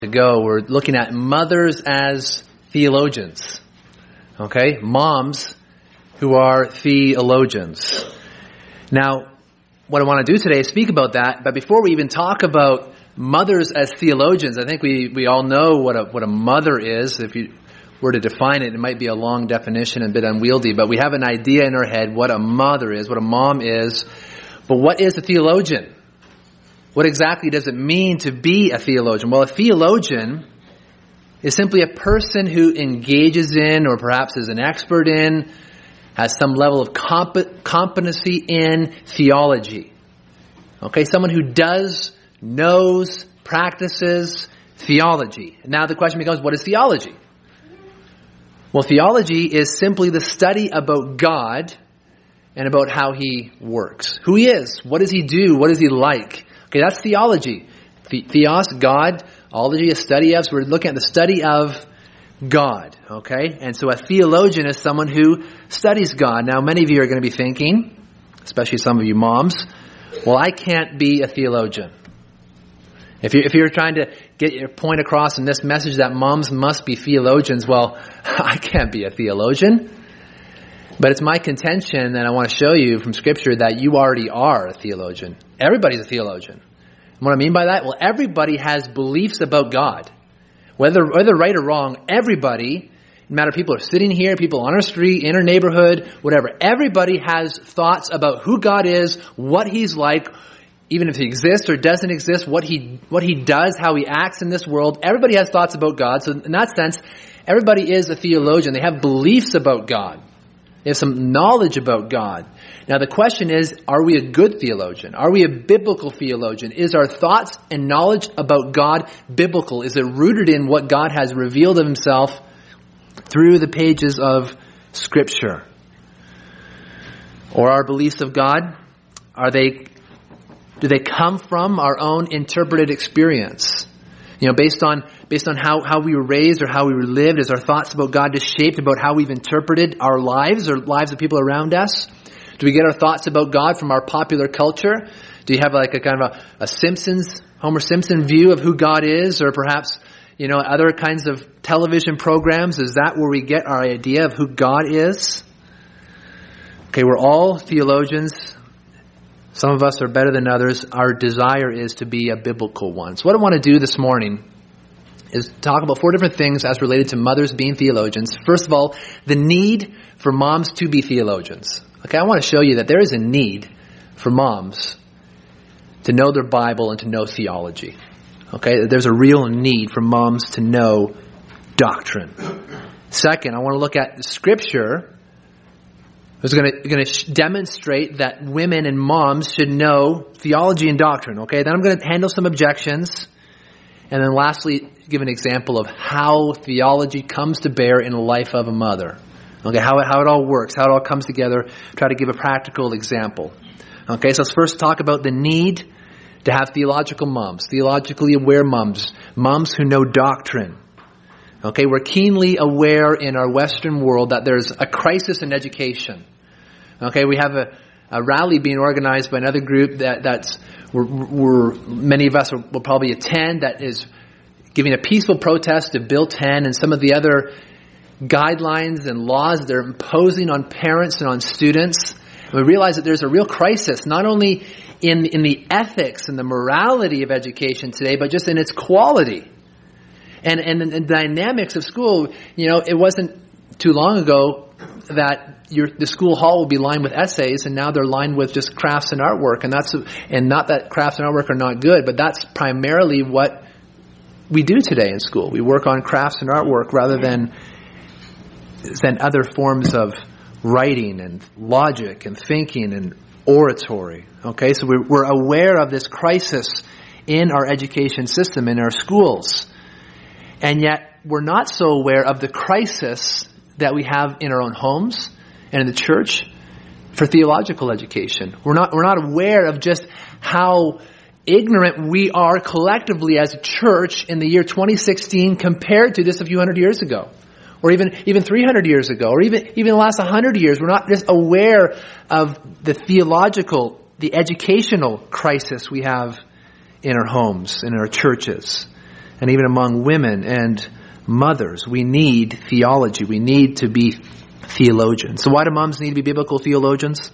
ago, we're looking at mothers as theologians. Okay? Moms who are theologians. Now, what I want to do today is speak about that, but before we even talk about mothers as theologians, I think we all know what a mother is. If you were to define it, it might be a long definition and a bit unwieldy, but we have an idea in our head what a mother is, what a mom is. But what is a theologian? What exactly does it mean to be a theologian? Well, a theologian is simply a person who engages in, or perhaps is an expert in, has some level of competency in theology. Okay, someone who does, knows, practices theology. Now the question becomes, what is theology? Well, theology is simply the study about God and about how He works. Who He is, what does He do, what is He like? Okay, that's theology. Theos, God, ology, a study of. So we're looking at the study of God. Okay, and so a theologian is someone who studies God. Now, many of you are going to be thinking, especially some of you moms, well, I can't be a theologian. If you're trying to get your point across in this message that moms must be theologians, well, I can't be a theologian. But it's my contention that I want to show you from Scripture that you already are a theologian. Everybody's a theologian. And what I mean by that? Well, everybody has beliefs about God. Whether right or wrong, everybody, no matter people are sitting here, people on our street, in our neighborhood, whatever, everybody has thoughts about who God is, what He's like, even if He exists or doesn't exist, what He does, how He acts in this world. Everybody has thoughts about God. So in that sense, everybody is a theologian. They have beliefs about God. They have some knowledge about God. Now the question is, are we a good theologian? Are we a biblical theologian? Is our thoughts and knowledge about God biblical? Is it rooted in what God has revealed of Himself through the pages of Scripture? Or our beliefs of God, do they come from our own interpreted experience? You know, based on how we were raised or how we were lived, is our thoughts about God just shaped about how we've interpreted our lives or lives of people around us? Do we get our thoughts about God from our popular culture? Do you have like a kind of a Homer Simpson view of who God is, or perhaps, other kinds of television programs? Is that where we get our idea of who God is? Okay, we're all theologians. Some of us are better than others. Our desire is to be a biblical one. So what I want to do this morning is talk about 4 different things as related to mothers being theologians. First of all, the need for moms to be theologians. Okay, I want to show you that there is a need for moms to know their Bible and to know theology. Okay, there's a real need for moms to know doctrine. Second, I want to look at Scripture. It's going to demonstrate that women and moms should know theology and doctrine. Okay, then I'm going to handle some objections. And then lastly, give an example of how theology comes to bear in the life of a mother. Okay, how it all works, how it all comes together. Try to give a practical example. Okay, so let's first talk about the need to have theological moms, theologically aware moms, moms who know doctrine. Okay, we're keenly aware in our Western world that there's a crisis in education. Okay, we have a rally being organized by another group that's many of us will probably attend, that is giving a peaceful protest to Bill 10 and some of the other guidelines and laws they're imposing on parents and on students. And we realize that there's a real crisis, not only in the ethics and the morality of education today, but just in its quality. And the dynamics of school. It wasn't too long ago that the school hall will be lined with essays, and now they're lined with just crafts and artwork. And not that crafts and artwork are not good, but that's primarily what we do today in school. We work on crafts and artwork rather than other forms of writing and logic and thinking and oratory. Okay, so we're aware of this crisis in our education system, in our schools. And yet, we're not so aware of the crisis that we have in our own homes and in the church for theological education. We're not aware of just how ignorant we are collectively as a church in the year 2016 compared to just a few hundred years ago, or even 300 years ago, or even the last 100 years. We're not just aware of the educational crisis we have in our homes, in our churches. and even among women and mothers. We need theology. We need to be theologians. So why do moms need to be biblical theologians?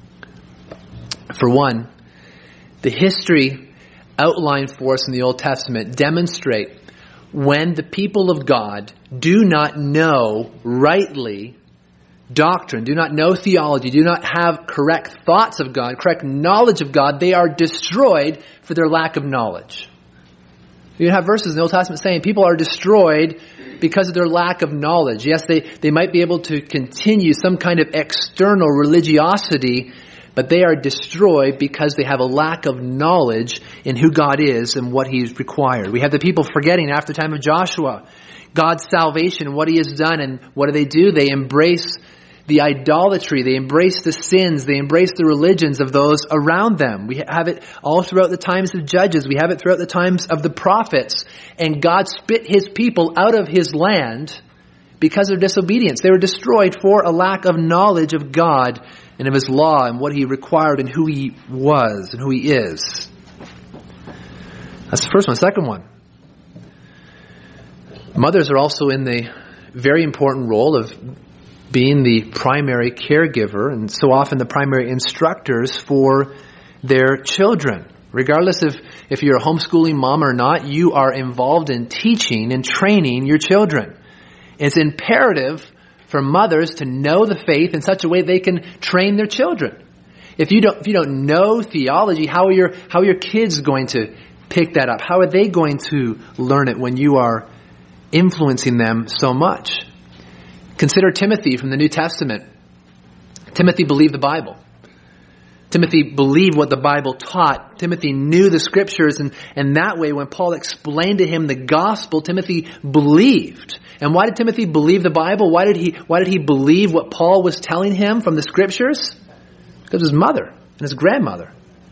For one, the history outlined for us in the Old Testament demonstrate when the people of God do not know rightly doctrine, do not know theology, do not have correct thoughts of God, correct knowledge of God, they are destroyed for their lack of knowledge. You have verses in the Old Testament saying people are destroyed because of their lack of knowledge. Yes, they might be able to continue some kind of external religiosity, but they are destroyed because they have a lack of knowledge in who God is and what He's required. We have the people forgetting after the time of Joshua God's salvation and what He has done, and what do? They embrace the idolatry, they embrace the sins, they embrace the religions of those around them. We have it all throughout the times of Judges. We have it throughout the times of the prophets. And God spit His people out of His land because of disobedience. They were destroyed for a lack of knowledge of God and of His law and what He required and who He was and who He is. That's the first one. Second one. Mothers are also in the very important role of being the primary caregiver and so often the primary instructors for their children. Regardless of if you're a homeschooling mom or not, you are involved in teaching and training your children. It's imperative for mothers to know the faith in such a way they can train their children. If you don't know theology, how are your kids going to pick that up? How are they going to learn it when you are influencing them so much? Consider Timothy from the New Testament. Timothy believed the Bible. Timothy believed what the Bible taught. Timothy knew the Scriptures, and that way when Paul explained to him the gospel, Timothy believed. And why did Timothy believe the Bible? Why did he believe what Paul was telling him from the Scriptures? Because of his mother and his grandmother.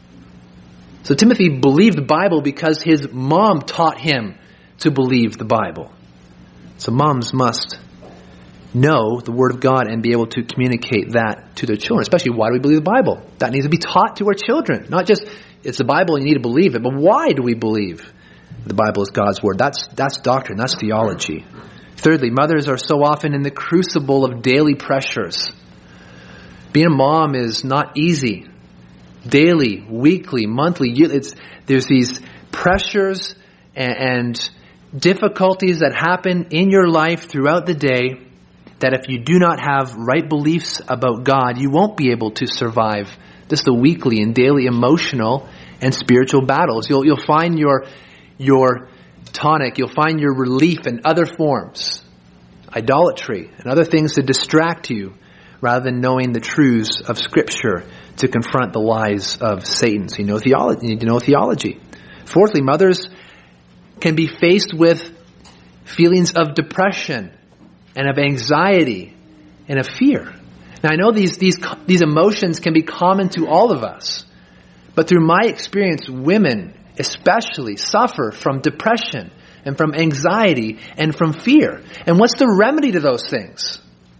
So Timothy believed the Bible because his mom taught him to believe the Bible. So moms must know the Word of God and be able to communicate that to their children. Especially, why do we believe the Bible? That needs to be taught to our children. Not just, it's the Bible and you need to believe it, but why do we believe the Bible is God's Word? That's doctrine. That's theology. Thirdly, mothers are so often in the crucible of daily pressures. Being a mom is not easy. Daily, weekly, monthly, there's these pressures and difficulties that happen in your life throughout the day that if you do not have right beliefs about God, you won't be able to survive just the weekly and daily emotional and spiritual battles. You'll find your tonic, you'll find your relief in other forms, idolatry and other things to distract you, rather than knowing the truths of Scripture to confront the lies of Satan. So you need to know theology. Fourthly, mothers can be faced with feelings of depression and of anxiety and of fear. Now I know these emotions can be common to all of us, but through my experience, women especially suffer from depression and from anxiety and from fear. And what's the remedy to those things?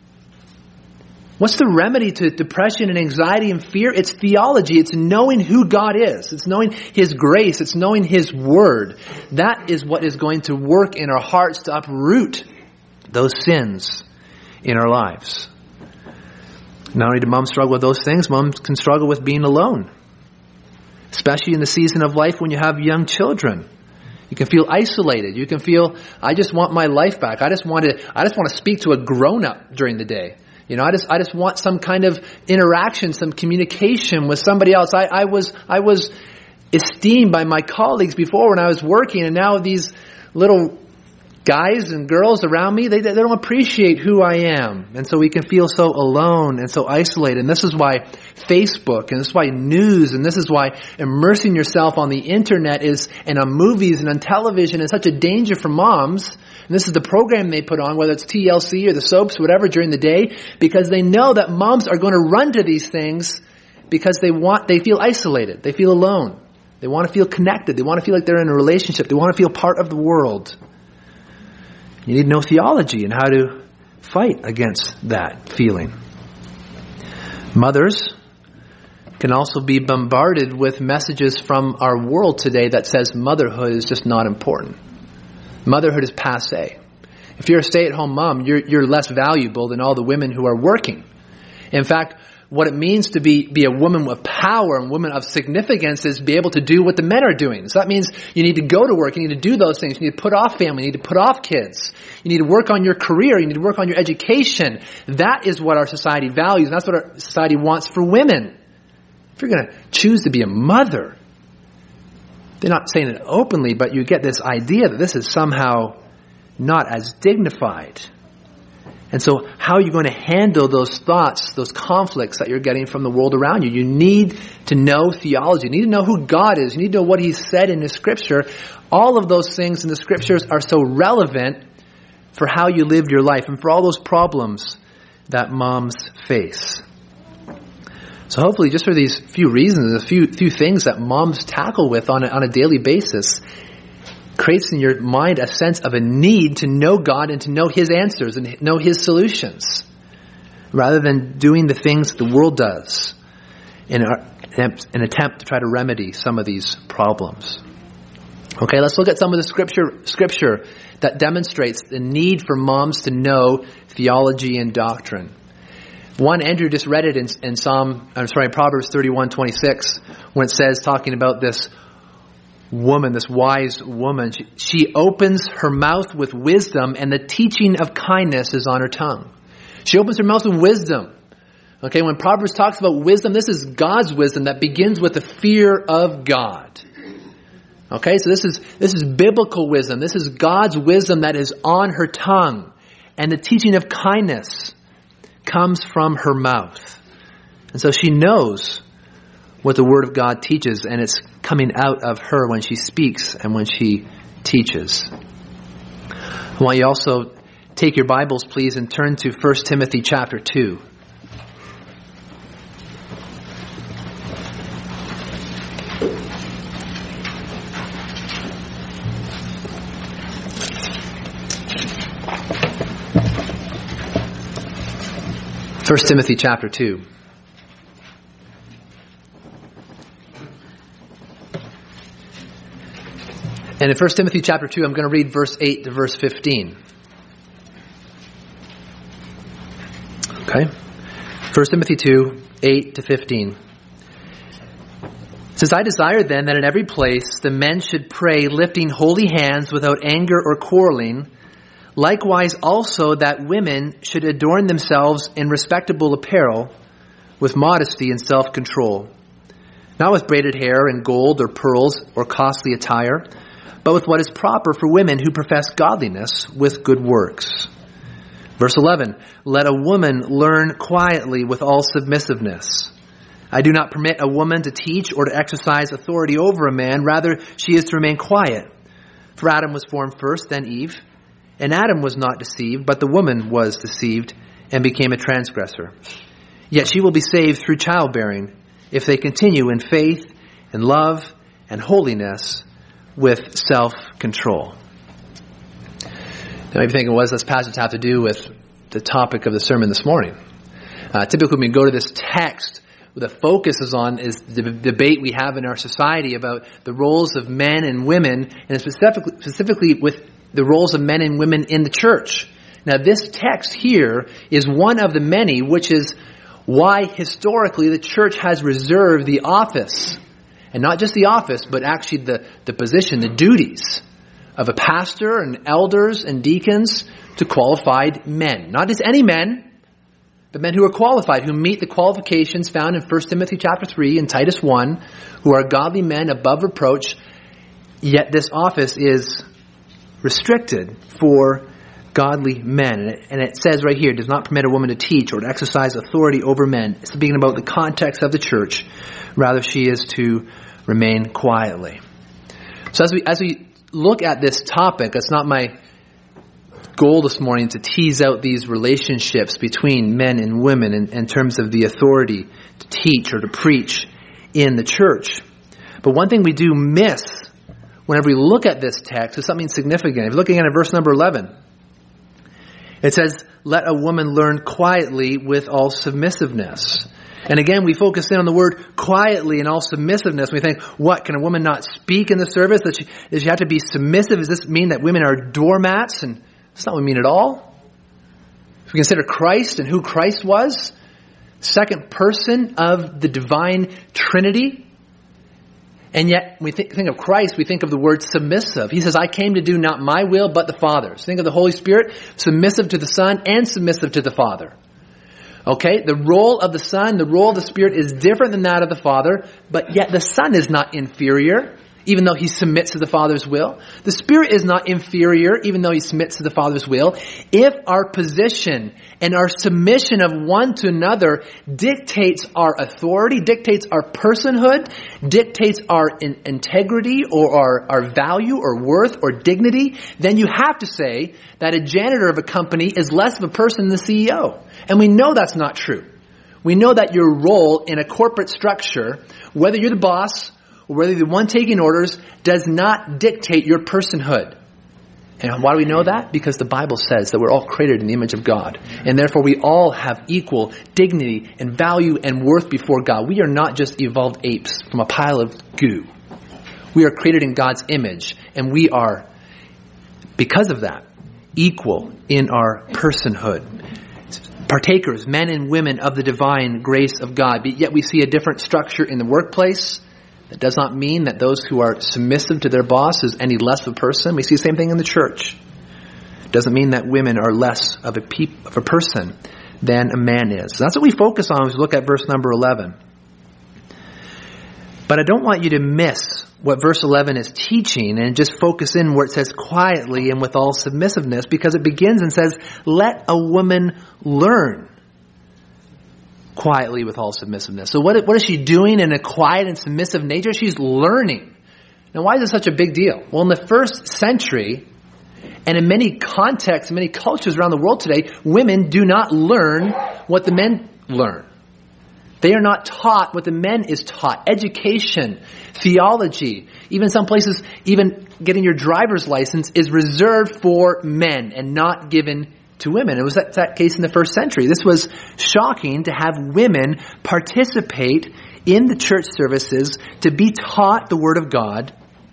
What's the remedy to depression and anxiety and fear? It's theology. It's knowing who God is. It's knowing His grace. It's knowing His Word. That is what is going to work in our hearts to uproot those sins in our lives. Not only do moms struggle with those things, moms can struggle with being alone. Especially in the season of life when you have young children. You can feel isolated. You can feel, I just want my life back. I just want to speak to a grown-up during the day. I just want some kind of interaction, some communication with somebody else. I was esteemed by my colleagues before when I was working, and now these little guys and girls around me, they don't appreciate who I am. And so we can feel so alone and so isolated. And this is why Facebook, and this is why news, and this is why immersing yourself on the internet and on movies and on television is such a danger for moms. And this is the program they put on, whether it's TLC or the soaps, whatever, during the day, because they know that moms are going to run to these things because they feel isolated. They feel alone. They want to feel connected. They want to feel like they're in a relationship. They want to feel part of the world. You need to know theology and how to fight against that feeling. Mothers can also be bombarded with messages from our world today that says motherhood is just not important. Motherhood is passé. If you're a stay-at-home mom, you're less valuable than all the women who are working. In fact, what it means to be a woman of power and woman of significance is be able to do what the men are doing. So that means you need to go to work. You need to do those things. You need to put off family. You need to put off kids. You need to work on your career. You need to work on your education. That is what our society values. And that's what our society wants for women. If you're going to choose to be a mother, they're not saying it openly, but you get this idea that this is somehow not as dignified. And so how are you going to handle those thoughts, those conflicts that you're getting from the world around you? You need to know theology. You need to know who God is. You need to know what He's said in the Scripture. All of those things in the Scriptures are so relevant for how you live your life and for all those problems that moms face. So hopefully just for these few reasons, a few things that moms tackle with on a daily basis, creates in your mind a sense of a need to know God and to know His answers and know His solutions, rather than doing the things the world does in an attempt to try to remedy some of these problems. Okay, let's look at some of the scripture that demonstrates the need for moms to know theology and doctrine. One, Andrew just read it in Proverbs 31:26, when it says, talking about this woman, this wise woman, she opens her mouth with wisdom, and the teaching of kindness is on her tongue. She opens her mouth with wisdom. Okay, when Proverbs talks about wisdom, this is God's wisdom that begins with the fear of God. Okay, so this is biblical wisdom. This is God's wisdom that is on her tongue. And the teaching of kindness comes from her mouth. And so she knows what the Word of God teaches, and it's coming out of her when she speaks and when she teaches. I want you also take your Bibles, please, and turn to 1 Timothy chapter 2. First Timothy chapter 2. And in 1 Timothy chapter 2, I'm going to read verse 8 to verse 15. Okay? 1 Timothy 2, 8 to 15. It says, I desire then that in every place the men should pray, lifting holy hands without anger or quarreling. Likewise also that women should adorn themselves in respectable apparel, with modesty and self-control, not with braided hair and gold or pearls or costly attire, but with what is proper for women who profess godliness with good works. Verse 11, let a woman learn quietly with all submissiveness. I do not permit a woman to teach or to exercise authority over a man. Rather, she is to remain quiet. For Adam was formed first, then Eve. And Adam was not deceived, but the woman was deceived and became a transgressor. Yet she will be saved through childbearing if they continue in faith and love and holiness with self-control. Now, you're thinking, what does this passage have to do with the topic of the sermon this morning? Typically, when we go to this text, what the focus is on is the debate we have in our society about the roles of men and women, and specifically with the roles of men and women in the church. Now, this text here is one of the many, which is why historically the church has reserved the office, and not just the office, but actually the position, the duties of a pastor and elders and deacons to qualified men. Not just any men, but men who are qualified, who meet the qualifications found in 1 Timothy chapter 3 and Titus 1, who are godly men above reproach, yet this office is restricted for godly men. And it says right here, does not permit a woman to teach or to exercise authority over men. It's speaking about the context of the church. Rather, she is to remain quietly. So as we look at this topic, it's not my goal this morning to tease out these relationships between men and women in terms of the authority to teach or to preach in the church. But one thing we do miss whenever we look at this text is something significant. If you're looking at it, verse number 11, it says, let a woman learn quietly with all submissiveness. And again, we focus in on the word quietly and all submissiveness. We think, what, can a woman not speak in the service? Does she have to be submissive? Does this mean that women are doormats? And that's not what we mean at all. If we consider Christ and who Christ was, second person of the divine Trinity, and yet, when we think of Christ, we think of the word submissive. He says, I came to do not my will, but the Father's. Think of the Holy Spirit, submissive to the Son and submissive to the Father. Okay, the role of the Son, the role of the Spirit is different than that of the Father, but yet the Son is not inferior, even though he submits to the Father's will. The Spirit is not inferior, even though he submits to the Father's will. If our position and our submission of one to another dictates our authority, dictates our personhood, dictates our integrity or our value or worth or dignity, then you have to say that a janitor of a company is less of a person than the CEO. And we know that's not true. We know that your role in a corporate structure, whether you're the boss or whether you're the one taking orders, does not dictate your personhood. And why do we know that? Because the Bible says that we're all created in the image of God. And therefore we all have equal dignity and value and worth before God. We are not just evolved apes from a pile of goo. We are created in God's image. And we are, because of that, equal in our personhood. Partakers, men and women of the divine grace of God. But yet we see a different structure in the workplace. That does not mean that those who are submissive to their boss is any less of a person. We see the same thing in the church. It doesn't mean that women are less of a person than a man is. So that's what we focus on as we look at verse number 11. But I don't want you to miss what verse 11 is teaching and just focus in where it says quietly and with all submissiveness, because it begins and says, let a woman learn quietly with all submissiveness. So what is she doing in a quiet and submissive nature? She's learning. Now, why is this such a big deal? Well, in the first century, and in many contexts, many cultures around the world today, women do not learn what the men learn. They are not taught what the men is taught. Education, theology, even some places, even getting your driver's license is reserved for men and not given to women. It was that case in the first century. This was shocking to have women participate in the church services, to be taught the Word of God,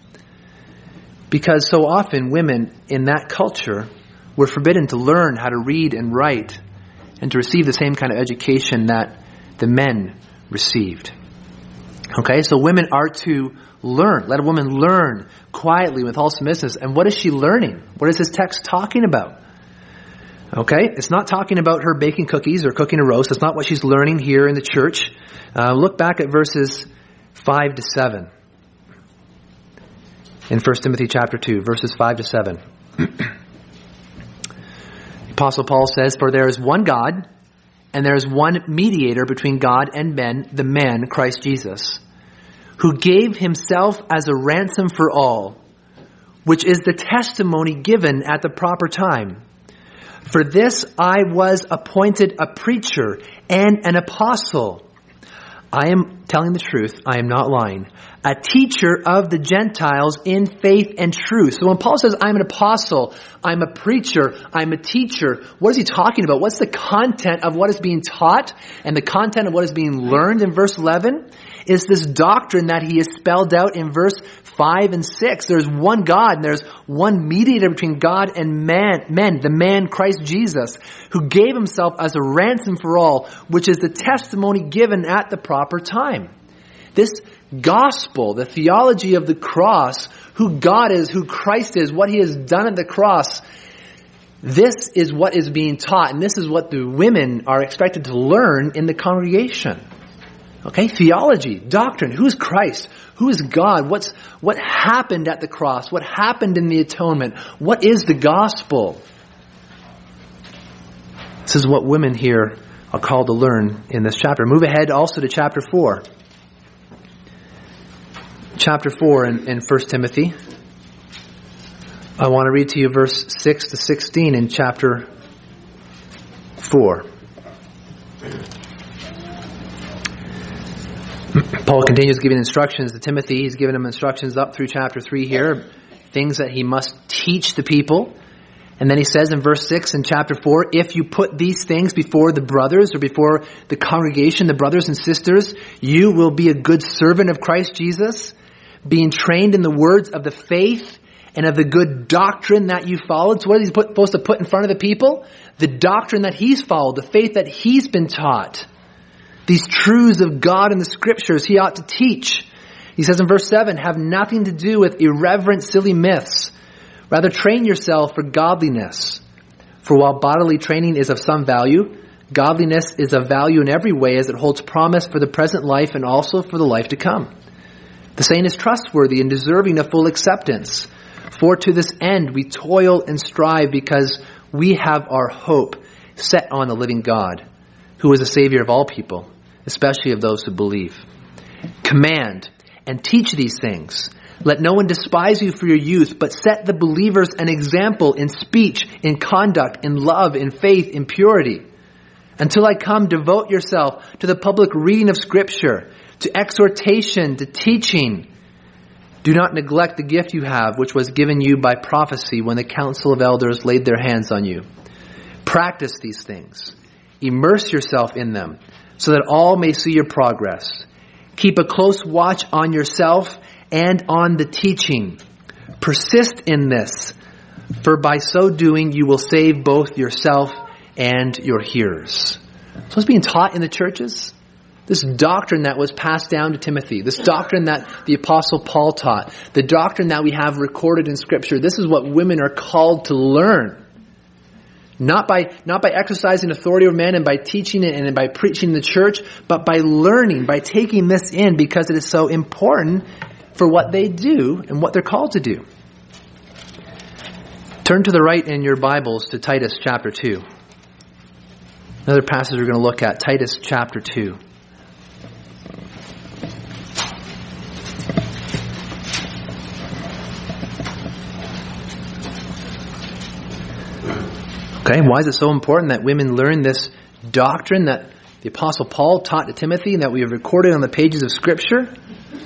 because so often women in that culture were forbidden to learn how to read and write and to receive the same kind of education that the men received. Okay, so women are to learn. Let a woman learn quietly with all submissiveness. And what is she learning? What is this text talking about? Okay, it's not talking about her baking cookies or cooking a roast. That's not what she's learning here in the church. Look back at verses 5 to 7. In 1 Timothy chapter 2, verses 5 to 7. The Apostle Paul says, for there is one God, and there is one mediator between God and men, the man, Christ Jesus, who gave himself as a ransom for all, which is the testimony given at the proper time. For this I was appointed a preacher and an apostle. I am telling the truth, I am not lying. A teacher of the Gentiles in faith and truth. So when Paul says, I'm an apostle, I'm a preacher, I'm a teacher, what is he talking about? What's the content of what is being taught and the content of what is being learned in verse 11? Is this doctrine that he has spelled out in verse 5 and 6. There's one God and there's one mediator between God and men, the man Christ Jesus, who gave himself as a ransom for all, which is the testimony given at the proper time. This gospel, the theology of the cross, who God is, who Christ is, what he has done at the cross, this is what is being taught, and this is what the women are expected to learn in the congregation. Okay, theology, doctrine, who's Christ? Who is God? What happened at the cross? What happened in the atonement? What is the gospel? This is what women here are called to learn in this chapter. Move ahead also to chapter 4. Chapter 4 in 1 Timothy. I want to read to you verse 6 to 16 in chapter 4. Paul continues giving instructions to Timothy. He's given him instructions up through chapter 3 here, things that he must teach the people. And then he says in verse 6 in chapter 4, if you put these things before the brothers or before the congregation, the brothers and sisters, you will be a good servant of Christ Jesus, being trained in the words of the faith and of the good doctrine that you followed. So what is he supposed to put in front of the people? The doctrine that he's followed, the faith that he's been taught. These truths of God in the scriptures he ought to teach. He says in verse 7, have nothing to do with irreverent, silly myths. Rather, train yourself for godliness. For while bodily training is of some value, godliness is of value in every way as it holds promise for the present life and also for the life to come. The saying is trustworthy and deserving of full acceptance. For to this end we toil and strive because we have our hope set on the living God, who is a Savior of all people, especially of those who believe. Command and teach these things. Let no one despise you for your youth, but set the believers an example in speech, in conduct, in love, in faith, in purity. Until I come, devote yourself to the public reading of Scripture, to exhortation, to teaching. Do not neglect the gift you have, which was given you by prophecy when the council of elders laid their hands on you. Practice these things. Immerse yourself in them, so that all may see your progress. Keep a close watch on yourself and on the teaching. Persist in this, for by so doing you will save both yourself and your hearers. So it's being taught in the churches. This doctrine that was passed down to Timothy, this doctrine that the Apostle Paul taught, the doctrine that we have recorded in Scripture, this is what women are called to learn. Not by exercising authority over men and by teaching it and by preaching in the church, but by learning, by taking this in because it is so important for what they do and what they're called to do. Turn to the right in your Bibles to Titus chapter 2. Another passage we're going to look at, Titus chapter 2. Okay, why is it so important that women learn this doctrine that the Apostle Paul taught to Timothy and that we have recorded on the pages of Scripture?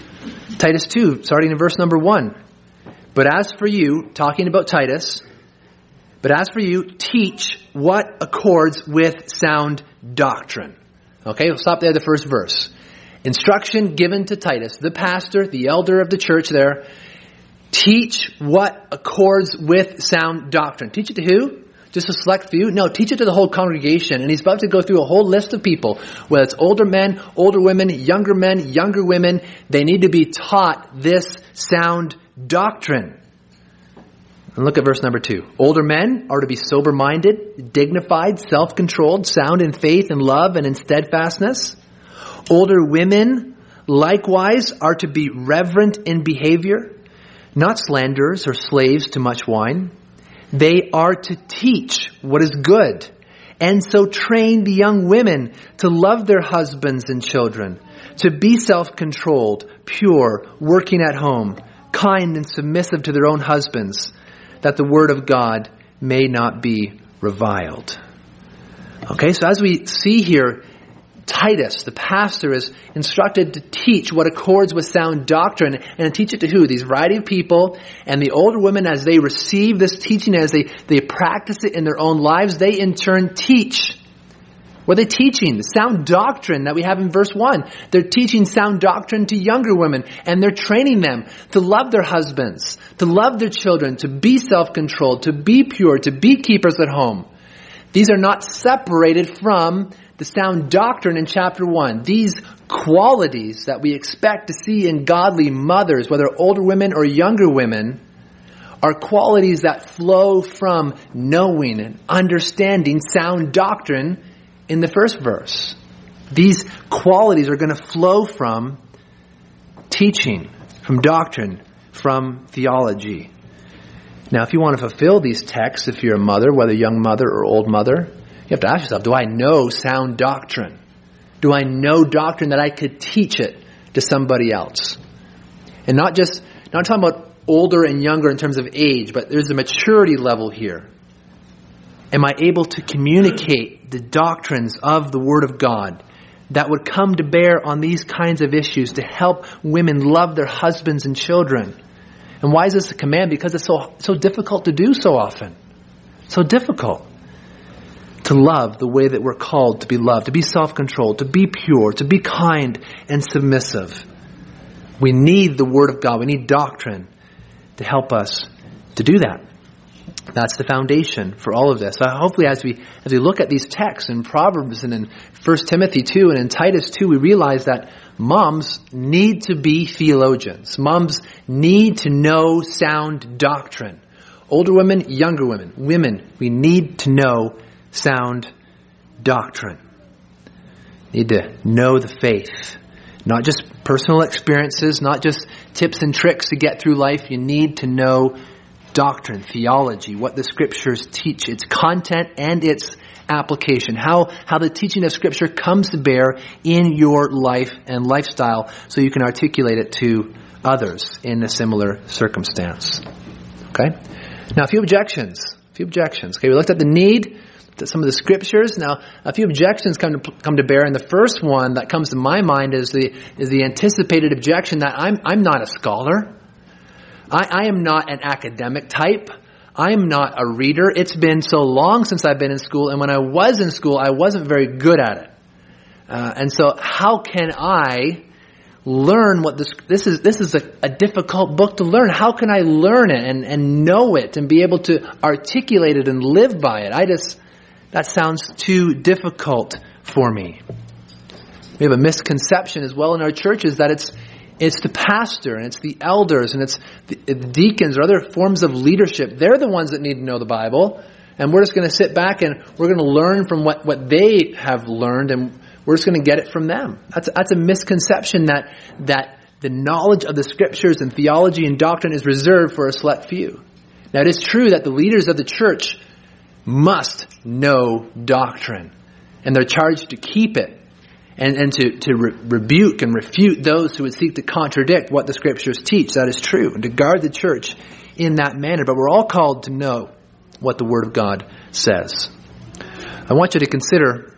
Titus 2, starting in verse number 1. But as for you, talking about Titus, but as for you, teach what accords with sound doctrine. Okay, we'll stop there at the first verse. Instruction given to Titus, the pastor, the elder of the church there. Teach what accords with sound doctrine. Teach it to who? Just a select few? No, teach it to the whole congregation. And he's about to go through a whole list of people, whether it's older men, older women, younger men, younger women. They need to be taught this sound doctrine. And look at verse number 2. Older men are to be sober-minded, dignified, self-controlled, sound in faith and love and in steadfastness. Older women, likewise, are to be reverent in behavior, not slanderers or slaves to much wine. They are to teach what is good, and so train the young women to love their husbands and children, to be self-controlled, pure, working at home, kind and submissive to their own husbands, that the word of God may not be reviled. Okay, so as we see here, Titus, the pastor, is instructed to teach what accords with sound doctrine, and to teach it to who? These variety of people, and the older women, as they receive this teaching, as they practice it in their own lives, they in turn teach. What are they teaching? The sound doctrine that we have in verse 1. They're teaching sound doctrine to younger women, and they're training them to love their husbands, to love their children, to be self-controlled, to be pure, to be keepers at home. These are not separated from the sound doctrine in chapter 1. These qualities that we expect to see in godly mothers, whether older women or younger women, are qualities that flow from knowing and understanding sound doctrine in the first verse. These qualities are going to flow from teaching, from doctrine, from theology. Now, if you want to fulfill these texts, if you're a mother, whether young mother or old mother, you have to ask yourself, do I know sound doctrine? Do I know doctrine that I could teach it to somebody else? And not talking about older and younger in terms of age, but there's a maturity level here. Am I able to communicate the doctrines of the Word of God that would come to bear on these kinds of issues to help women love their husbands and children? And why is this a command? Because it's so difficult to do so often. So difficult to love the way that we're called to be loved, to be self-controlled, to be pure, to be kind and submissive. We need the Word of God. We need doctrine to help us to do that. That's the foundation for all of this. So hopefully as we look at these texts in Proverbs and in 1 Timothy 2 and in Titus 2, we realize that moms need to be theologians. Moms need to know sound doctrine. Older women, younger women. Women, we need to know sound doctrine. Need to know the faith. Not just personal experiences, not just tips and tricks to get through life. You need to know doctrine, theology, what the Scriptures teach, its content and its application, how the teaching of Scripture comes to bear in your life and lifestyle so you can articulate it to others in a similar circumstance. Okay? Now, a few objections. Okay, we looked at the need, to some of the Scriptures. Now, a few objections come to bear, and the first one that comes to my mind is the anticipated objection that I'm not a scholar. I am not an academic type. I am not a reader. It's been so long since I've been in school, and when I was in school, I wasn't very good at it. And so how can I learn what this is a difficult book to learn. How can I learn it and know it and be able to articulate it and live by it? That sounds too difficult for me. We have a misconception as well in our churches that it's the pastor and it's the elders and it's the deacons or other forms of leadership. They're the ones that need to know the Bible. And we're just going to sit back and we're going to learn from what they have learned, and we're just going to get it from them. That's a misconception that the knowledge of the Scriptures and theology and doctrine is reserved for a select few. Now, it is true that the leaders of the church must know doctrine, and they're charged to keep it and to rebuke and refute those who would seek to contradict what the Scriptures teach. That is true, and to guard the church in that manner. But we're all called to know what the Word of God says. I want you to consider,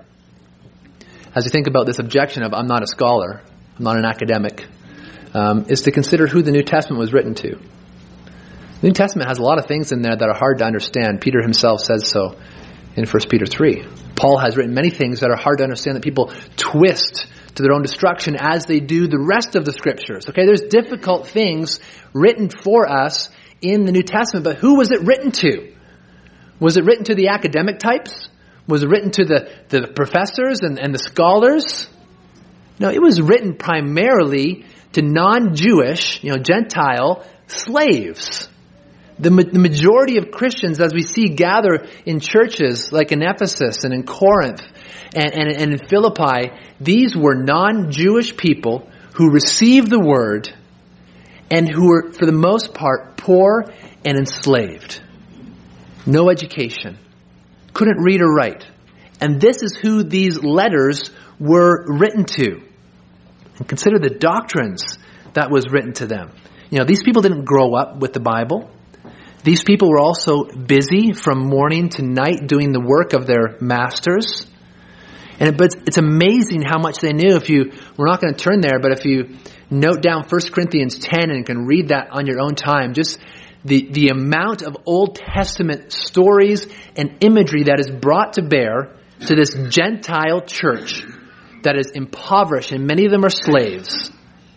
as you think about this objection of I'm not a scholar, I'm not an academic, is to consider who the New Testament was written to. The New Testament has a lot of things in there that are hard to understand. Peter himself says so in 1 Peter 3. Paul has written many things that are hard to understand that people twist to their own destruction as they do the rest of the Scriptures. Okay, there's difficult things written for us in the New Testament, but who was it written to? Was it written to the academic types? Was it written to the professors and the scholars? No, it was written primarily to non-Jewish, Gentile slaves. The majority of Christians, as we see gather in churches like in Ephesus and in Corinth and in Philippi, these were non-Jewish people who received the Word and who were, for the most part, poor and enslaved. No education. Couldn't read or write. And this is who these letters were written to. And consider the doctrines that was written to them. These people didn't grow up with the Bible. These people were also busy from morning to night doing the work of their masters. But it's amazing how much they knew. We're not going to turn there, but if you note down 1 Corinthians 10 and can read that on your own time, just the amount of Old Testament stories and imagery that is brought to bear to this Gentile church that is impoverished, and many of them are slaves.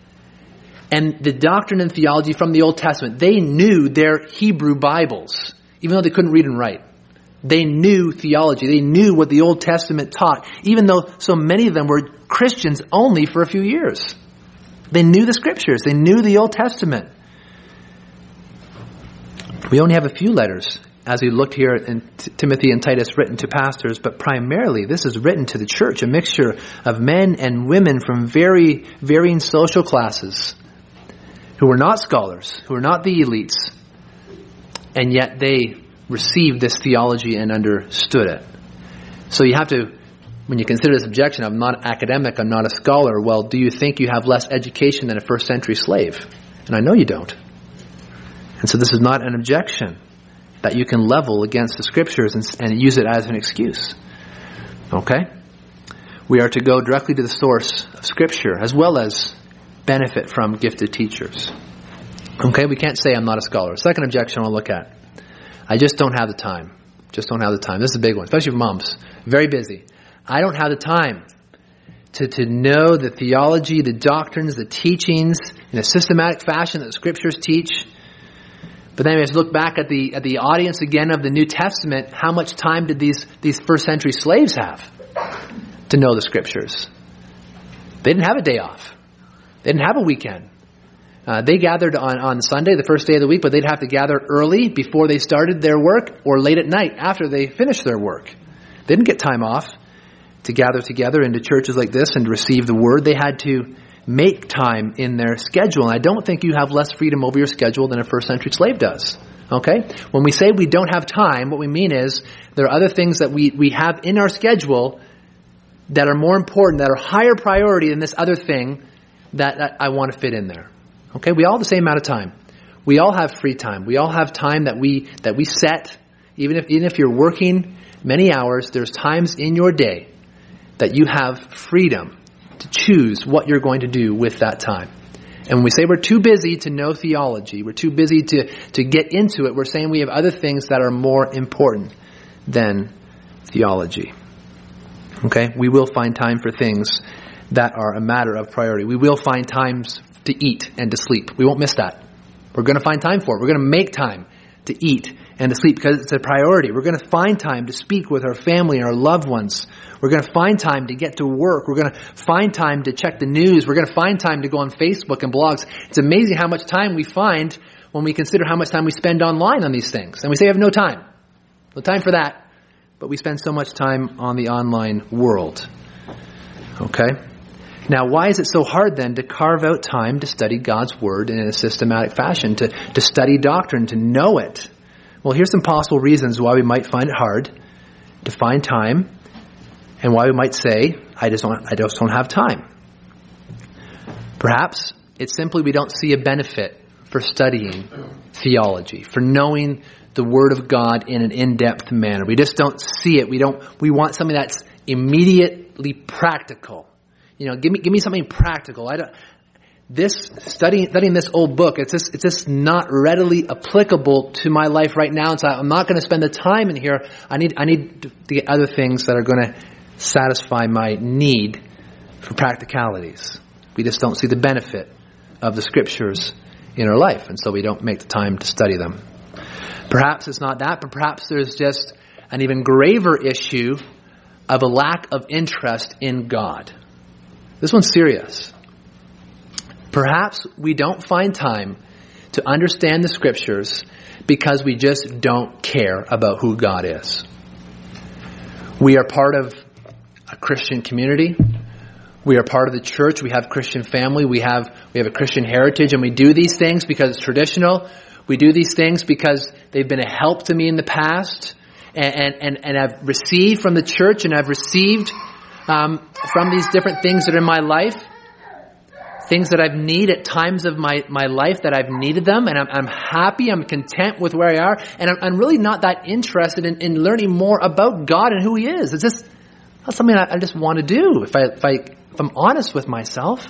And the doctrine and theology from the Old Testament, they knew their Hebrew Bibles, even though they couldn't read and write. They knew theology. They knew what the Old Testament taught, even though so many of them were Christians only for a few years. They knew the Scriptures. They knew the Old Testament. We only have a few letters, as we looked here in Timothy and Titus, written to pastors, but primarily this is written to the church, a mixture of men and women from very varying social classes, who were not scholars, who were not the elites, and yet they received this theology and understood it. So you have to, when you consider this objection, I'm not academic, I'm not a scholar, well, do you think you have less education than a first century slave? And I know you don't. And so this is not an objection that you can level against the Scriptures and use it as an excuse. Okay? We are to go directly to the source of Scripture as well as benefit from gifted teachers. Okay? We can't say I'm not a scholar. Second objection I'll look at. I just don't have the time. Just don't have the time. This is a big one, especially for moms. Very busy. I don't have the time to know the theology, the doctrines, the teachings in a systematic fashion that the Scriptures teach. But then we have to look back at the audience again of the New Testament. How much time did these first century slaves have to know the Scriptures? They didn't have a day off. They didn't have a weekend. They gathered on Sunday, the first day of the week, but they'd have to gather early before they started their work or late at night after they finished their work. They didn't get time off to gather together into churches like this and receive the Word. They had to make time in their schedule. And I don't think you have less freedom over your schedule than a first century slave does. Okay? When we say we don't have time, what we mean is there are other things that we have in our schedule that are more important, that are higher priority than this other thing that I want to fit in there. Okay? We all have the same amount of time. We all have free time. We all have time that we set. Even if you're working many hours, there's times in your day that you have freedom to choose what you're going to do with that time. And when we say we're too busy to know theology, we're too busy to get into it, we're saying we have other things that are more important than theology. Okay? We will find time for things that are a matter of priority. We will find times to eat and to sleep. We won't miss that. We're going to find time for it. We're going to make time to eat and to sleep because it's a priority. We're going to find time to speak with our family and our loved ones. We're going to find time to get to work. We're going to find time to check the news. We're going to find time to go on Facebook and blogs. It's amazing how much time we find when we consider how much time we spend online on these things. And we say we have no time. No time for that. But we spend so much time on the online world. Okay? Now, why is it so hard then to carve out time to study God's Word in a systematic fashion, to study doctrine, to know it? Well, here's some possible reasons why we might find it hard to find time, and why we might say, I just don't have time. Perhaps it's simply we don't see a benefit for studying theology, for knowing the Word of God in an in-depth manner. We just don't see it. We want something that's immediately practical. You know, give me something practical. Studying this old book, it's just not readily applicable to my life right now. So I'm not going to spend the time in here. I need to get other things that are going to satisfy my need for practicalities. We just don't see the benefit of the Scriptures in our life, and so we don't make the time to study them. Perhaps it's not that, but perhaps there's just an even graver issue of a lack of interest in God. This one's serious. Perhaps we don't find time to understand the Scriptures because we just don't care about who God is. We are part of a Christian community. We are part of the church. We have Christian family. We have a Christian heritage, and we do these things because it's traditional. We do these things because they've been a help to me in the past, and I've received from the church, and I've received from these different things that are in my life, things that I've needed at times of my life that I've needed them, and I'm happy, I'm content with where I are, and I'm really not that interested in learning more about God and who He is. It's just not something I just want to do if I'm honest with myself.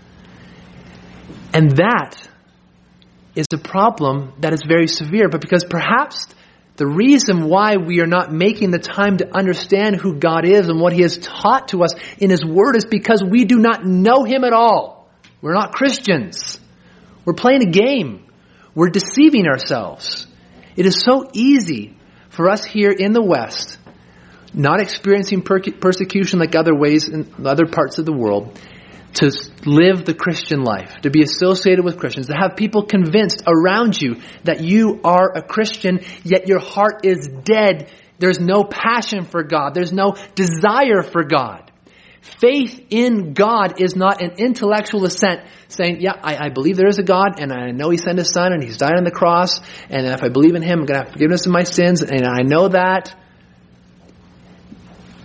And that is a problem that is very severe, but because perhaps the reason why we are not making the time to understand who God is and what He has taught to us in His Word is because we do not know Him at all. We're not Christians. We're playing a game. We're deceiving ourselves. It is so easy for us here in the West, not experiencing persecution like other ways in other parts of the world, to live the Christian life, to be associated with Christians, to have people convinced around you that you are a Christian, yet your heart is dead. There's no passion for God. There's no desire for God. Faith in God is not an intellectual assent saying, yeah, I believe there is a God, and I know He sent His Son, and He's died on the cross, and if I believe in Him, I'm going to have forgiveness of my sins, and I know that.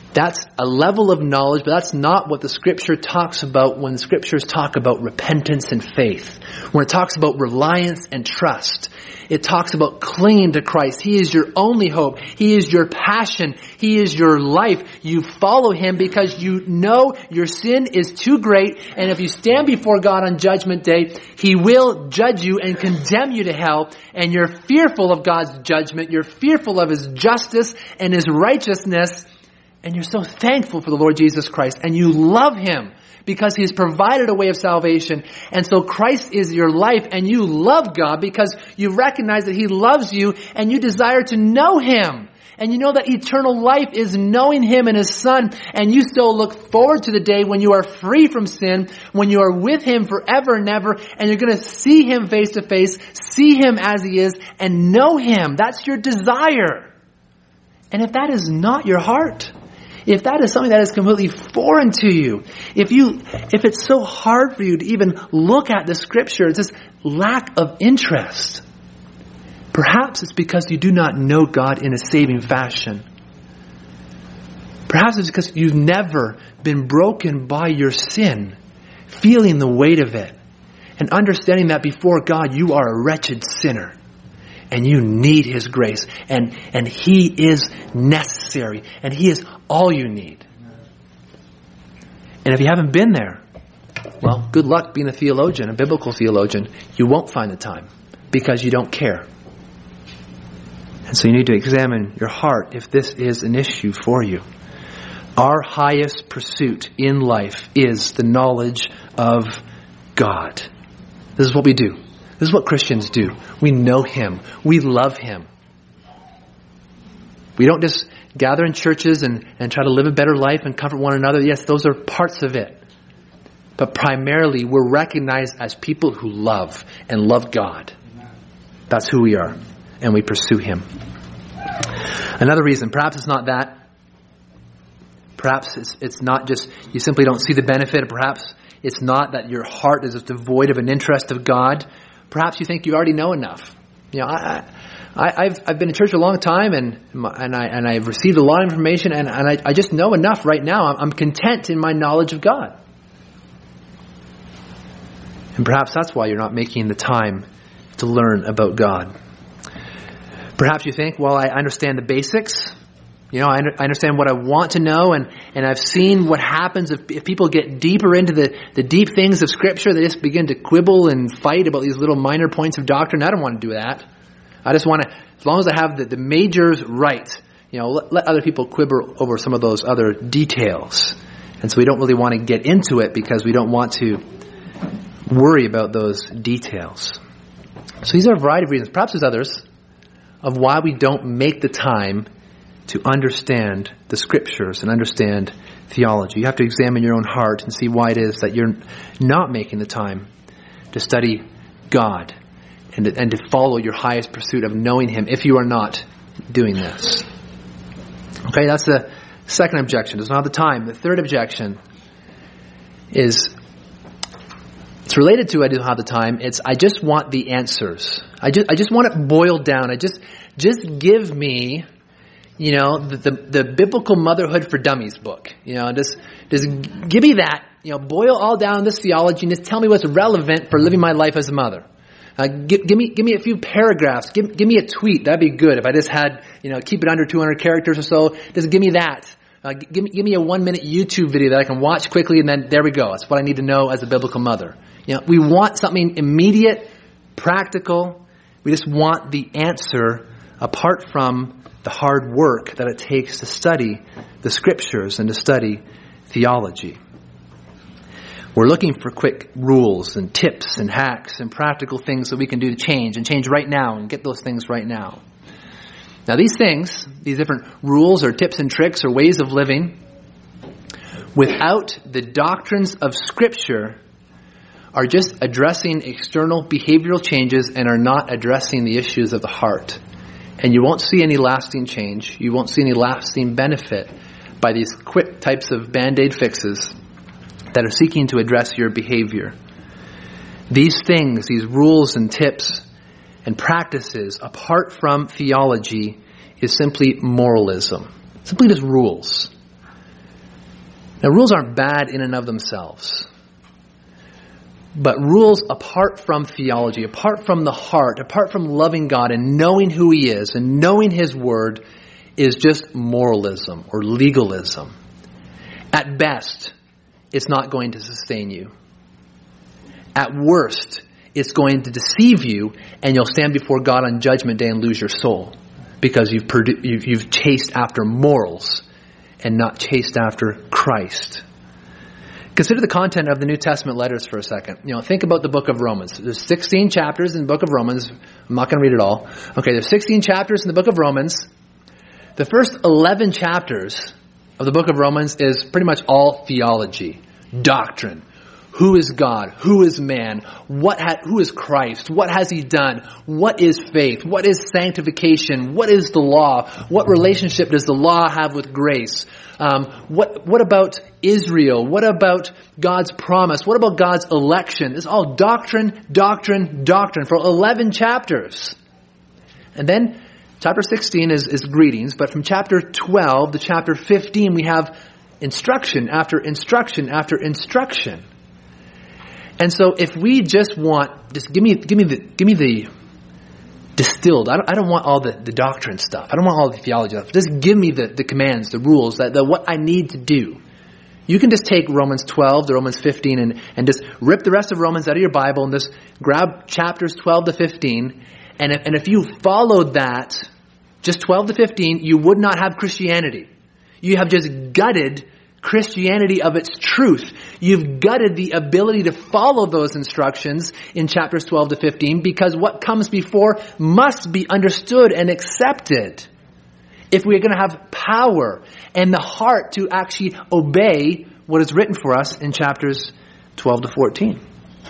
That's a level of knowledge, but that's not what the Scripture talks about when the Scriptures talk about repentance and faith. When it talks about reliance and trust, it talks about clinging to Christ. He is your only hope. He is your passion. He is your life. You follow Him because you know your sin is too great, and if you stand before God on Judgment Day, He will judge you and condemn you to hell, and you're fearful of God's judgment. You're fearful of His justice and His righteousness. And you're so thankful for the Lord Jesus Christ. And you love Him because He has provided a way of salvation. And so Christ is your life. And you love God because you recognize that He loves you. And you desire to know Him. And you know that eternal life is knowing Him and His Son. And you still look forward to the day when you are free from sin. When you are with Him forever and ever. And you're going to see Him face to face. See Him as He is. And know Him. That's your desire. And if that is not your heart, if that is something that is completely foreign to you, if it's so hard for you to even look at the Scripture, it's this lack of interest, perhaps it's because you do not know God in a saving fashion. Perhaps it's because you've never been broken by your sin, feeling the weight of it, and understanding that before God you are a wretched sinner. And you need His grace. And He is necessary. And He is all you need. And if you haven't been there, well, good luck being a theologian, a biblical theologian. You won't find the time because you don't care. And so you need to examine your heart if this is an issue for you. Our highest pursuit in life is the knowledge of God. This is what we do. This is what Christians do. We know Him. We love Him. We don't just gather in churches and try to live a better life and comfort one another. Yes, those are parts of it. But primarily, we're recognized as people who love and love God. That's who we are. And we pursue Him. Another reason, perhaps it's not that. Perhaps it's not just you simply don't see the benefit. Or perhaps it's not that your heart is devoid of an interest of God. Perhaps you think you already know enough. You know, I've been in church a long time, and I've received a lot of information, and I just know enough right now. I'm content in my knowledge of God. And perhaps that's why you're not making the time to learn about God. Perhaps you think, well, I understand the basics. You know, I understand what I want to know, and I've seen what happens if people get deeper into the deep things of Scripture. They just begin to quibble and fight about these little minor points of doctrine. I don't want to do that. I just want to, as long as I have the majors right, you know, let other people quibble over some of those other details. And so we don't really want to get into it because we don't want to worry about those details. So these are a variety of reasons. Perhaps there's others of why we don't make the time to understand the Scriptures and understand theology. You have to examine your own heart and see why it is that you're not making the time to study God and to follow your highest pursuit of knowing Him if you are not doing this. Okay, that's the second objection. It's not the time. The third objection is, it's related to I don't have the time. It's I just want the answers. I just want it boiled down. Just give me, you know, the Biblical Motherhood for Dummies book. You know, just give me that. You know, boil all down this theology and just tell me what's relevant for living my life as a mother. Give me a few paragraphs. Give me a tweet. That'd be good. If I just had, you know, keep it under 200 characters or so. Just give me that. Give me a 1-minute YouTube video that I can watch quickly, and then there we go. That's what I need to know as a biblical mother. You know, we want something immediate, practical. We just want the answer apart from the hard work that it takes to study the Scriptures and to study theology. We're looking for quick rules and tips and hacks and practical things that we can do to change right now and get those things right now. Now these things, these different rules or tips and tricks or ways of living, without the doctrines of Scripture, are just addressing external behavioral changes and are not addressing the issues of the heart. And you won't see any lasting change. You won't see any lasting benefit by these quick types of Band-Aid fixes that are seeking to address your behavior. These things, these rules and tips and practices, apart from theology, is simply moralism. Simply just rules. Now, rules aren't bad in and of themselves. But rules apart from theology, apart from the heart, apart from loving God and knowing who He is and knowing His Word, is just moralism or legalism. At best, it's not going to sustain you. At worst, it's going to deceive you, and you'll stand before God on Judgment Day and lose your soul because you've chased after morals and not chased after Christ. Consider the content of the New Testament letters for a second. Think about the book of Romans. There's 16 chapters in the book of Romans. I'm not going to read it all. Okay, there's 16 chapters in the book of Romans. The first 11 chapters of the book of Romans is pretty much all theology, doctrine. Who is God? Who is man? Who is Christ? What has He done? What is faith? What is sanctification? What is the law? What relationship does the law have with grace? What about Israel? What about God's promise? What about God's election? It's all doctrine, doctrine, doctrine for 11 chapters. And then chapter 16 is greetings, but from chapter 12 to chapter 15 we have instruction after instruction after instruction. And so if we just want, just give me the distilled. I don't want all the doctrine stuff. I don't want all the theology stuff. Just give me the commands, the rules, what I need to do. You can just take Romans 12 to Romans 15 and just rip the rest of Romans out of your Bible and just grab chapters 12 to 15. And if you followed that, just 12 to 15, you would not have Christianity. You have just gutted Christianity of its truth. You've gutted the ability to follow those instructions in chapters 12 to 15 because what comes before must be understood and accepted if we're going to have power and the heart to actually obey what is written for us in chapters 12 to 14.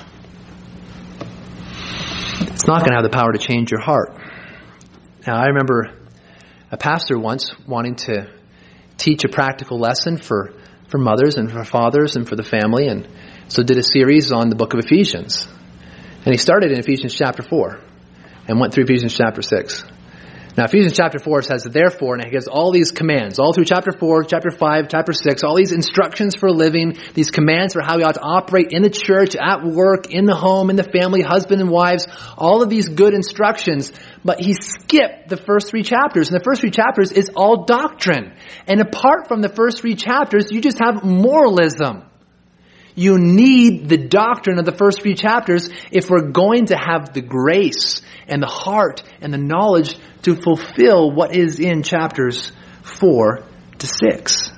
It's not going to have the power to change your heart. Now, I remember a pastor once wanting to teach a practical lesson for mothers and for fathers and for the family, and so did a series on the book of Ephesians. And he started in Ephesians chapter 4 and went through Ephesians chapter 6. Now, Ephesians chapter 4 says, therefore, and he gives all these commands, all through chapter 4, chapter 5, chapter 6, all these instructions for living, these commands for how we ought to operate in the church, at work, in the home, in the family, husband and wives, all of these good instructions. But he skipped the first 3 chapters. And the first 3 chapters is all doctrine. And apart from the first 3 chapters, you just have moralism. You need the doctrine of the first 3 chapters if we're going to have the grace and the heart and the knowledge to fulfill what is in chapters 4 to 6.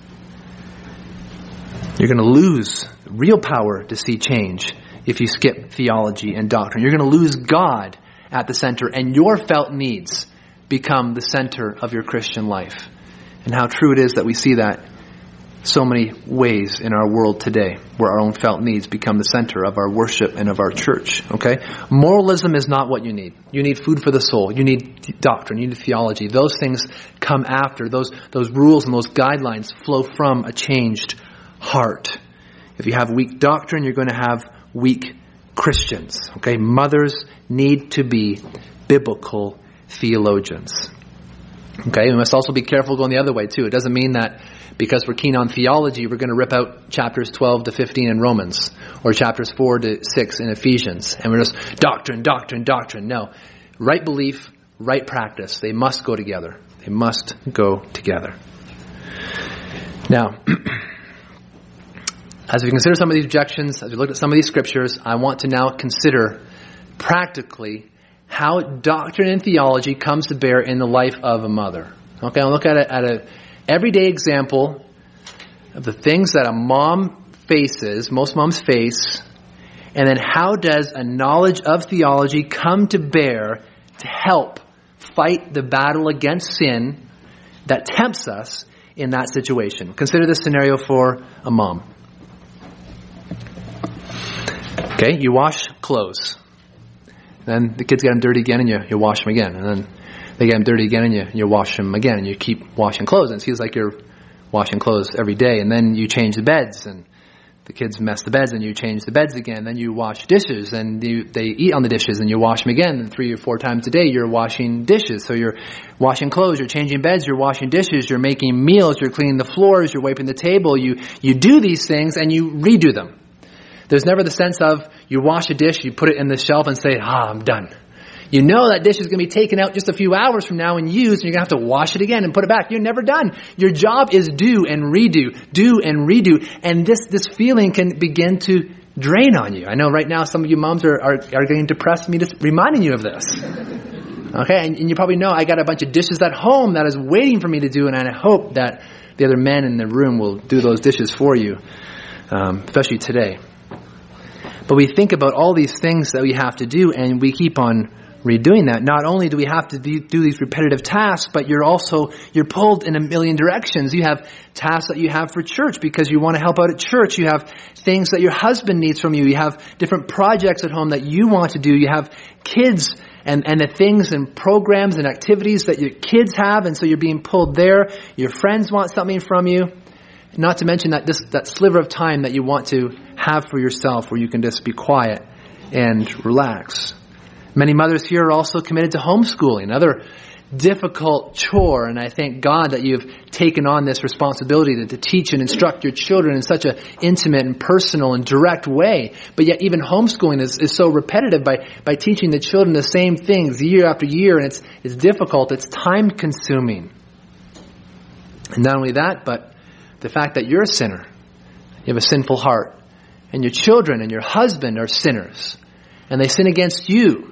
You're going to lose real power to see change if you skip theology and doctrine. You're going to lose God at the center, and your felt needs become the center of your Christian life. And how true it is that we see that so many ways in our world today, where our own felt needs become the center of our worship and of our church. Okay? Moralism is not what you need. You need food for the soul. You need doctrine. You need theology. Those things come after. Those rules and those guidelines flow from a changed heart. If you have weak doctrine, you're going to have weak Christians. Okay? Mothers need to be biblical theologians. Okay? We must also be careful going the other way too. It doesn't mean that because we're keen on theology, we're going to rip out chapters 12 to 15 in Romans or chapters 4 to 6 in Ephesians. And we're just doctrine, doctrine, doctrine. No. Right belief, right practice. They must go together. They must go together. Now, as we consider some of these objections, as we look at some of these scriptures, I want to now consider practically how doctrine and theology comes to bear in the life of a mother. Okay, I'll look at it at a everyday example of the things that a mom faces, most moms face, and then how does a knowledge of theology come to bear to help fight the battle against sin that tempts us in that situation. Consider this scenario for a mom. Okay, you wash clothes. Then the kids get them dirty again and you wash them again. And then they get them dirty again and you wash them again. And you keep washing clothes. And it feels like you're washing clothes every day. And then you change the beds. And The kids mess the beds and you change the beds again. Then you wash dishes and they eat on the dishes and you wash them again. And 3 or 4 times a day you're washing dishes. So you're washing clothes, you're changing beds, you're washing dishes, you're making meals, you're cleaning the floors, you're wiping the table. You do these things and you redo them. There's never the sense of you wash a dish, you put it in the shelf and say, I'm done. You know that dish is going to be taken out just a few hours from now and used, and you're going to have to wash it again and put it back. You're never done. Your job is do and redo, and this feeling can begin to drain on you. I know right now some of you moms are getting depressed, me just reminding you of this. Okay, and you probably know I got a bunch of dishes at home that is waiting for me to do, and I hope that the other men in the room will do those dishes for you, especially today. But we think about all these things that we have to do, and we keep on redoing that. Not only do we have to do these repetitive tasks, but you're pulled in a million directions. You have tasks that you have for church because you want to help out at church. You have things that your husband needs from you. You have different projects at home that you want to do. You have kids and the things and programs and activities that your kids have, and so you're being pulled there. Your friends want something from you. Not to mention that sliver of time that you want to have for yourself where you can just be quiet and relax. Many mothers here are also committed to homeschooling, another difficult chore, and I thank God that you've taken on this responsibility to teach and instruct your children in such an intimate and personal and direct way. But yet even homeschooling is so repetitive by teaching the children the same things year after year, and it's difficult, it's time consuming. And not only that, but the fact that you're a sinner, you have a sinful heart, and your children and your husband are sinners, and they sin against you.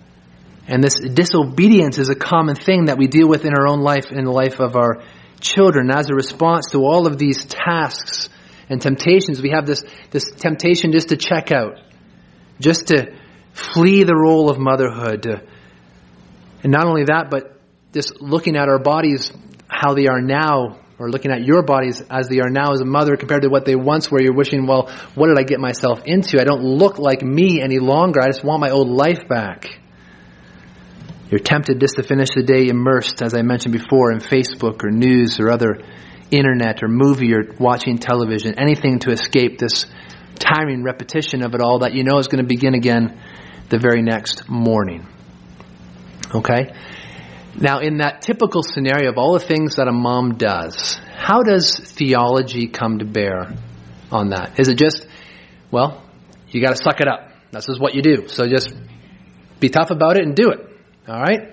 And this disobedience is a common thing that we deal with in our own life, in the life of our children. As a response to all of these tasks and temptations, we have this temptation just to check out, just to flee the role of motherhood. And not only that, but just looking at our bodies, how they are now, or looking at your bodies as they are now as a mother compared to what they once were. You're wishing, well, what did I get myself into? I don't look like me any longer. I just want my old life back. You're tempted just to finish the day immersed, as I mentioned before, in Facebook or news or other internet or movie or watching television. Anything to escape this tiring repetition of it all that you know is going to begin again the very next morning. Okay? Now, in that typical scenario of all the things that a mom does, how does theology come to bear on that? Is it just, well, you got to suck it up. That's just what you do. So just be tough about it and do it. All right?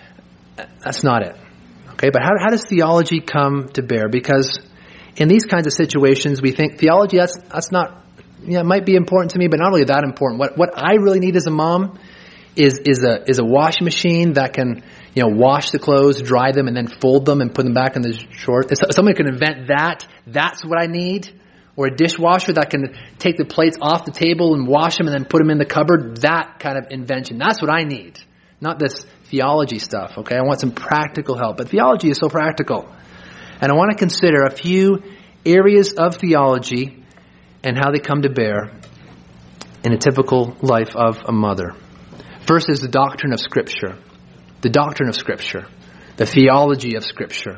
That's not it. Okay, but how does theology come to bear? Because in these kinds of situations, we think theology, that's not, it might be important to me, but not really that important. What I really need as a mom is a washing machine that can, wash the clothes, dry them, and then fold them and put them back in the drawer. If someone can invent that, that's what I need. Or a dishwasher that can take the plates off the table and wash them and then put them in the cupboard. That kind of invention. That's what I need. Not this theology stuff, okay? I want some practical help. But theology is so practical. And I want to consider a few areas of theology and how they come to bear in a typical life of a mother. First is the doctrine of Scripture. The doctrine of Scripture. The theology of Scripture.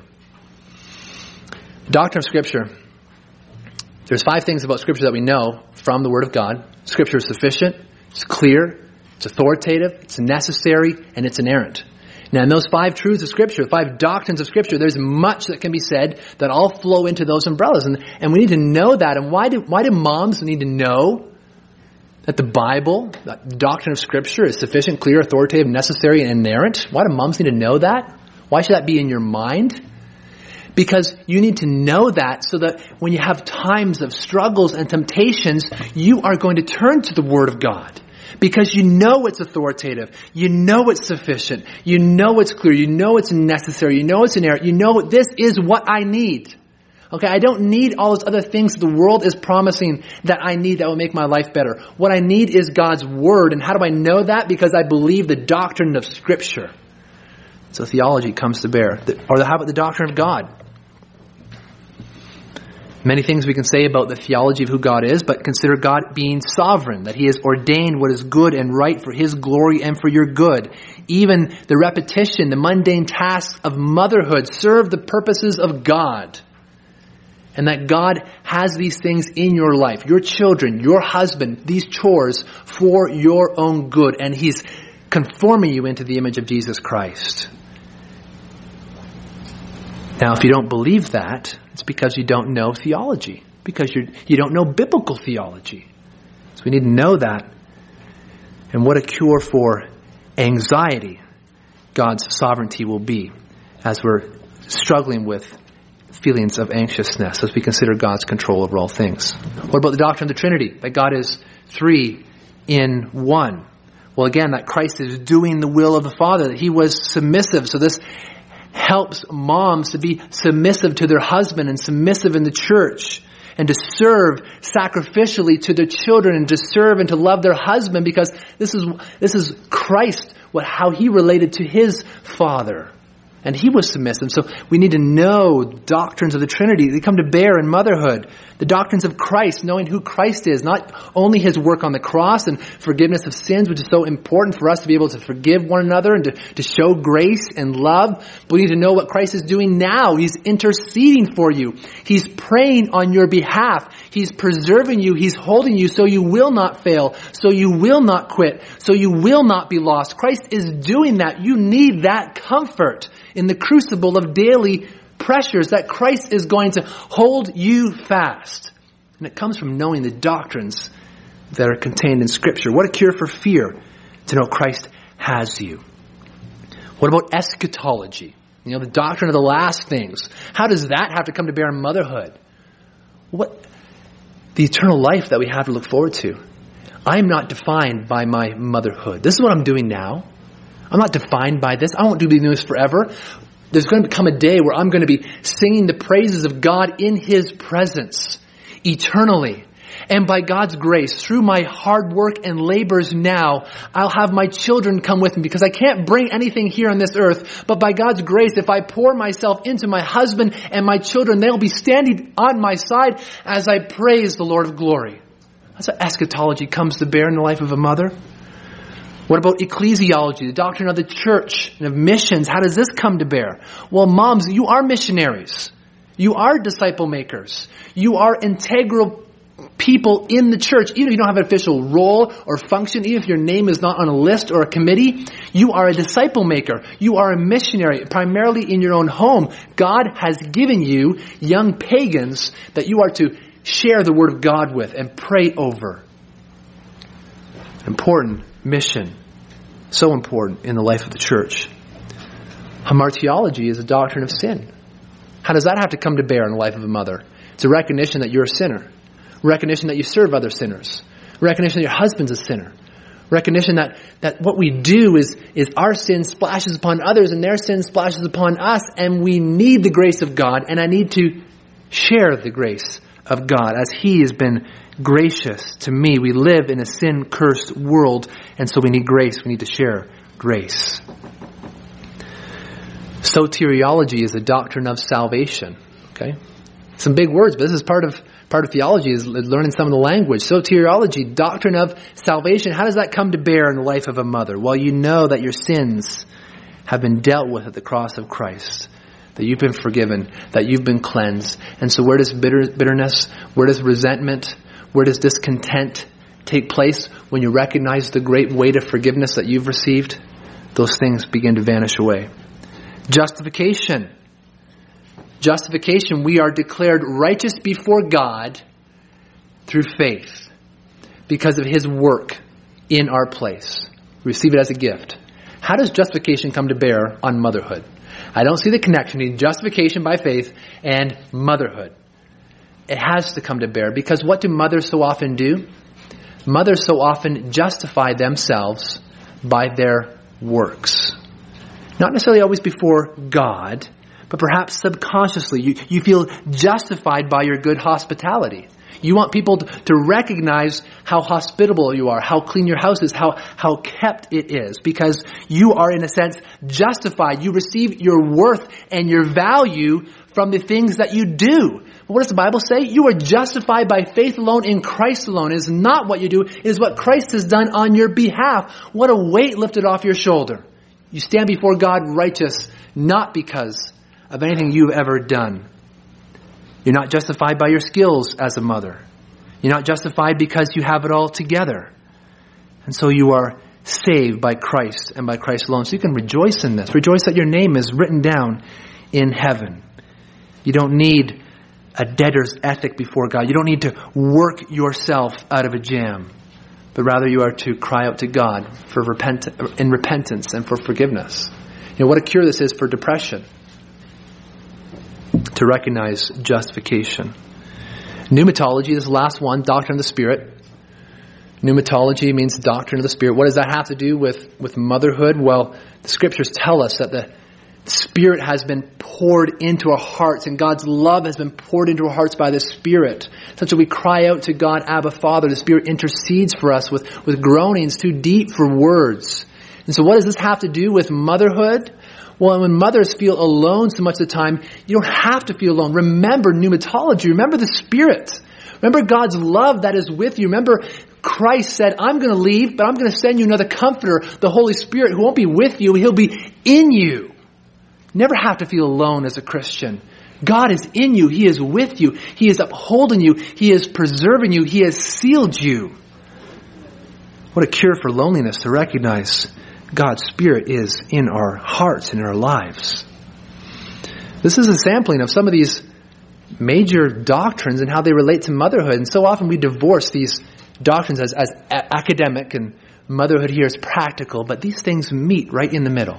The doctrine of Scripture. There's 5 things about Scripture that we know from the Word of God. Scripture is sufficient. It's clear. It's authoritative, it's necessary, and it's inerrant. Now, in those 5 truths of Scripture, 5 doctrines of Scripture, there's much that can be said that all flow into those umbrellas. And we need to know that. And why do moms need to know that the Bible, that the doctrine of Scripture is sufficient, clear, authoritative, necessary, and inerrant? Why do moms need to know that? Why should that be in your mind? Because you need to know that so that when you have times of struggles and temptations, you are going to turn to the Word of God. Because you know it's authoritative. You know it's sufficient. You know it's clear. You know it's necessary. You know it's inerrant. You know this is what I need. Okay, I don't need all those other things that the world is promising that I need that will make my life better. What I need is God's Word. And how do I know that? Because I believe the doctrine of Scripture. So theology comes to bear. Or how about the doctrine of God? Many things we can say about the theology of who God is, but consider God being sovereign, that He has ordained what is good and right for His glory and for your good. Even the repetition, the mundane tasks of motherhood serve the purposes of God. And that God has these things in your life, your children, your husband, these chores for your own good. And He's conforming you into the image of Jesus Christ. Now, if you don't believe that, it's because you don't know theology, because you don't know biblical theology. So we need to know that. And what a cure for anxiety God's sovereignty will be as we're struggling with feelings of anxiousness as we consider God's control over all things. What about the doctrine of the Trinity? That God is 3 in 1. Well, again, that Christ is doing the will of the Father, that He was submissive. So this helps moms to be submissive to their husband and submissive in the church, and to serve sacrificially to their children, and to serve and to love their husband, because this is Christ, how He related to His Father. And He was submissive. So we need to know doctrines of the Trinity. They come to bear in motherhood. The doctrines of Christ, knowing who Christ is. Not only His work on the cross and forgiveness of sins, which is so important for us to be able to forgive one another and to show grace and love. But we need to know what Christ is doing now. He's interceding for you. He's praying on your behalf. He's preserving you. He's holding you so you will not fail. So you will not quit. So you will not be lost. Christ is doing that. You need that comfort in the crucible of daily pressures, that Christ is going to hold you fast. And it comes from knowing the doctrines that are contained in Scripture. What a cure for fear to know Christ has you. What about eschatology? The doctrine of the last things. How does that have to come to bear in motherhood? The eternal life that we have to look forward to. I am not defined by my motherhood. This is what I'm doing now. I'm not defined by this. I won't do this forever. There's going to come a day where I'm going to be singing the praises of God in His presence eternally. And by God's grace, through my hard work and labors now, I'll have my children come with me, because I can't bring anything here on this earth. But by God's grace, if I pour myself into my husband and my children, they'll be standing on my side as I praise the Lord of glory. That's what eschatology comes to bear in the life of a mother. What about ecclesiology, the doctrine of the church and of missions? How does this come to bear? Well, moms, you are missionaries. You are disciple makers. You are integral people in the church. Even if you don't have an official role or function, even if your name is not on a list or a committee, you are a disciple maker. You are a missionary, primarily in your own home. God has given you young pagans that you are to share the Word of God with and pray over. Important mission. So important in the life of the church. Hamartiology is a doctrine of sin. How does that have to come to bear in the life of a mother? It's a recognition that you're a sinner. Recognition that you serve other sinners. Recognition that your husband's a sinner. Recognition that what we do is our sin splashes upon others and their sin splashes upon us, and we need the grace of God, and I need to share the grace of God as He has been gracious to me. We live in a sin-cursed world, and so we need grace. We need to share grace. Soteriology is a doctrine of salvation. Okay, some big words, but this is part of theology, is learning some of the language. Soteriology, doctrine of salvation. How does that come to bear in the life of a mother? Well, you know that your sins have been dealt with at the cross of Christ. That you've been forgiven, that you've been cleansed. And so where does bitterness, where does resentment, where does discontent take place when you recognize the great weight of forgiveness that you've received? Those things begin to vanish away. Justification. Justification, we are declared righteous before God through faith because of His work in our place. We receive it as a gift. How does justification come to bear on motherhood? I don't see the connection between justification by faith and motherhood. It has to come to bear, because what do mothers so often do? Mothers so often justify themselves by their works. Not necessarily always before God, but perhaps subconsciously. You feel justified by your good hospitality. You want people to recognize how hospitable you are, how clean your house is, how kept it is, because you are, in a sense, justified. You receive your worth and your value from the things that you do. But what does the Bible say? You are justified by faith alone in Christ alone. It is not what you do. It is what Christ has done on your behalf. What a weight lifted off your shoulder. You stand before God righteous, not because of anything you've ever done. You're not justified by your skills as a mother. You're not justified because you have it all together. And so you are saved by Christ and by Christ alone. So you can rejoice in this. Rejoice that your name is written down in heaven. You don't need a debtor's ethic before God. You don't need to work yourself out of a jam. But rather you are to cry out to God in repentance and for forgiveness. What a cure this is for depression. To recognize justification. Pneumatology, this last one, doctrine of the Spirit. Pneumatology means doctrine of the Spirit. What does that have to do with motherhood? Well, the Scriptures tell us that the Spirit has been poured into our hearts, and God's love has been poured into our hearts by the Spirit. Such that we cry out to God, Abba, Father. The Spirit intercedes for us with groanings too deep for words. And so what does this have to do with motherhood? Well, when mothers feel alone so much of the time, you don't have to feel alone. Remember pneumatology. Remember the Spirit. Remember God's love that is with you. Remember Christ said, I'm going to leave, but I'm going to send you another comforter, the Holy Spirit, who won't be with you. He'll be in you. Never have to feel alone as a Christian. God is in you. He is with you. He is upholding you. He is preserving you. He has sealed you. What a cure for loneliness to recognize God's Spirit is in our hearts and in our lives. This is a sampling of some of these major doctrines and how they relate to motherhood. And so often we divorce these doctrines as academic and motherhood here is practical, but these things meet right in the middle.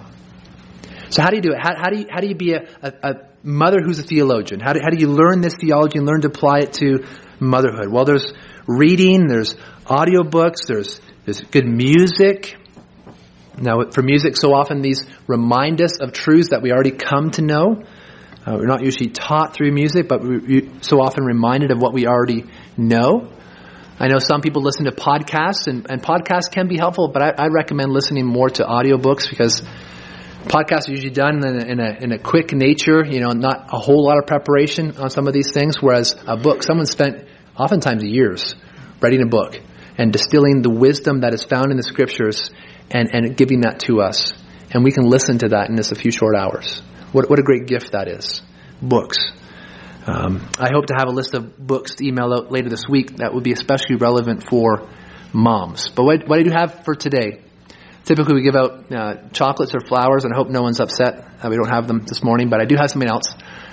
So how do you do it? How do you be a mother who's a theologian? How do you learn this theology and learn to apply it to motherhood? Well, there's reading, there's audiobooks, there's good music. Now, for music, so often these remind us of truths that we already come to know. We're not usually taught through music, but we're so often reminded of what we already know. I know some people listen to podcasts, and podcasts can be helpful, but I recommend listening more to audiobooks because podcasts are usually done in a quick nature, not a whole lot of preparation on some of these things, whereas a book, someone spent oftentimes years writing a book and distilling the wisdom that is found in the Scriptures and giving that to us. And we can listen to that in just a few short hours. What a great gift that is. Books. I hope to have a list of books to email out later this week that would be especially relevant for moms. But what I do have for today, typically we give out chocolates or flowers, and I hope no one's upset that we don't have them this morning, but I do have something else.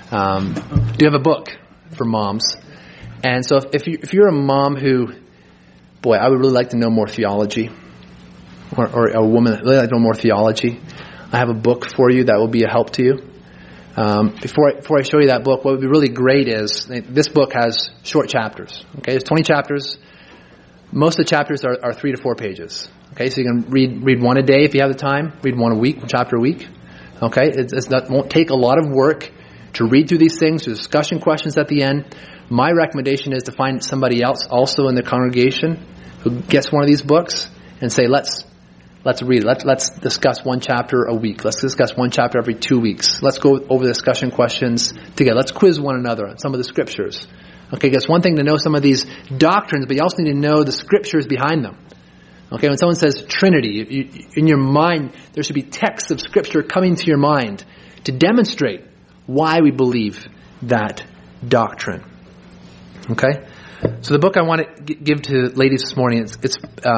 I do have a book for moms. And so if you're a mom who, I would really like to know more theology, or a woman that really like to know more theology, I have a book for you that will be a help to you. Before I show you that book, what would be really great is this book has short chapters. Okay, there's 20 chapters. Most of the chapters are 3 to 4 pages. Okay, so you can read one a day if you have the time. Read one chapter a week. Okay, it won't take a lot of work to read through these things. There's discussion questions at the end. My recommendation is to find somebody else also in the congregation who gets one of these books and say, let's read it. Let's discuss one chapter a week. Let's discuss one chapter every 2 weeks. Let's go over the discussion questions together. Let's quiz one another on some of the Scriptures. Okay, it's one thing to know some of these doctrines, but you also need to know the Scriptures behind them. Okay, when someone says Trinity, in your mind, there should be texts of Scripture coming to your mind to demonstrate why we believe that doctrine. Okay? So the book I want to give to ladies this morning, it's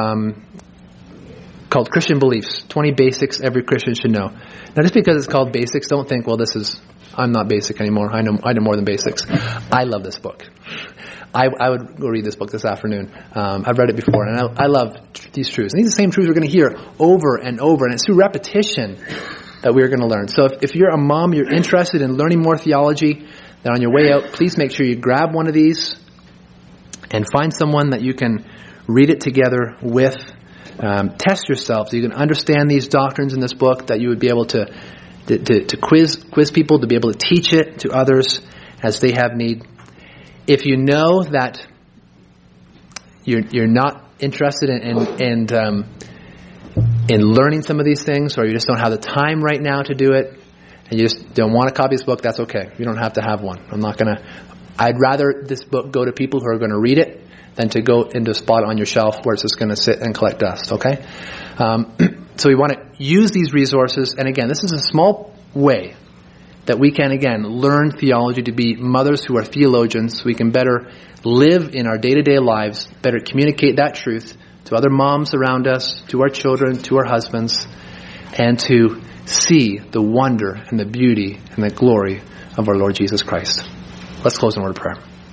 called Christian Beliefs, 20 Basics Every Christian Should Know. Now, just because it's called Basics, don't think, I'm not basic anymore. I know more than basics. I love this book. I would go read this book this afternoon. I've read it before, and I love these truths. And these are the same truths we're going to hear over and over, and it's through repetition that we're going to learn. So if you're a mom, you're interested in learning more theology, then on your way out, please make sure you grab one of these and find someone that you can read it together with. Test yourself so you can understand these doctrines in this book, that you would be able to quiz people, to be able to teach it to others as they have need. If you know that you're not interested in learning some of these things, or you just don't have the time right now to do it, and you just don't want to copy this book, that's okay. You don't have to have one. I'd rather this book go to people who are going to read it than to go into a spot on your shelf where it's just going to sit and collect dust, okay? So we want to use these resources, and again, this is a small way that we can, again, learn theology, to be mothers who are theologians, so we can better live in our day-to-day lives, better communicate that truth to other moms around us, to our children, to our husbands, and to see the wonder and the beauty and the glory of our Lord Jesus Christ. Let's close in a word of prayer.